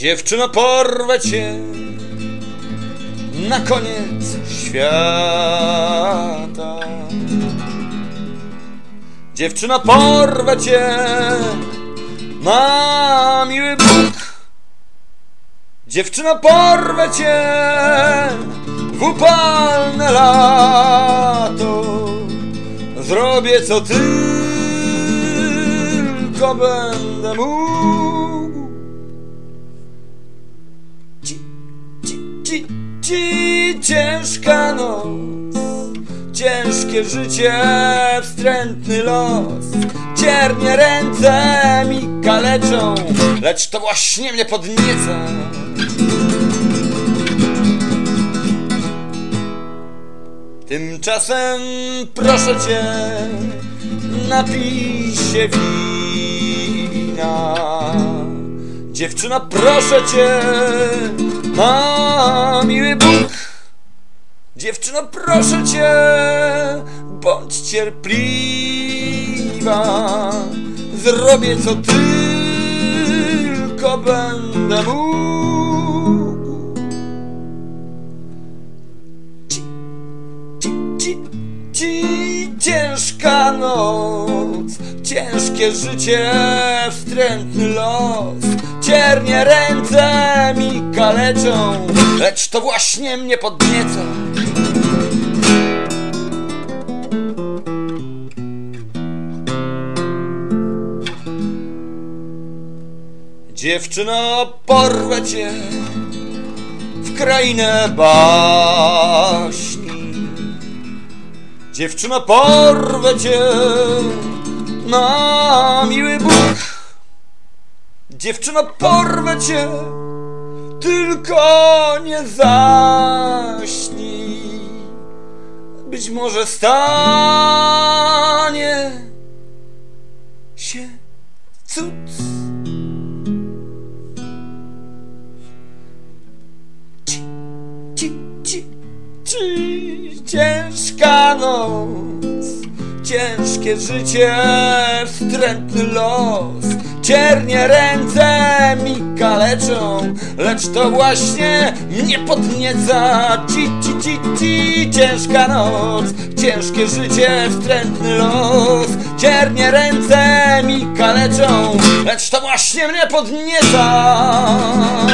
Dziewczyno, porwę cię na koniec świata. Dziewczyno, porwę cię na miły Bóg. Dziewczyno, porwę cię w upalne lato. Zrobię co tylko będę mógł. Ciężka noc, ciężkie życie, wstrętny los. Ciernie ręce mi kaleczą, lecz to właśnie mnie podnieca. Tymczasem proszę cię, napij się wina. Dziewczyna, proszę cię, na miły Bóg. Dziewczyno, proszę cię, bądź cierpliwa. Zrobię co tylko będę mógł. Ciężka noc, ciężkie życie, wstrętny los. Ciernie ręce mi kaleczą, lecz to właśnie mnie podnieca. Dziewczyno, porwę cię w krainę baśni. Dziewczyno, porwę cię na miły Bóg. Dziewczyno, porwę cię, tylko nie zaśnij. Być może stanie się cud. Ciężka noc, ciężkie życie, wstrętny los. Ciernie ręce mi kaleczą, lecz to właśnie mnie podnieca. Ciężka noc, ciężkie życie, wstrętny los. Ciernie ręce mi kaleczą, lecz to właśnie mnie podnieca.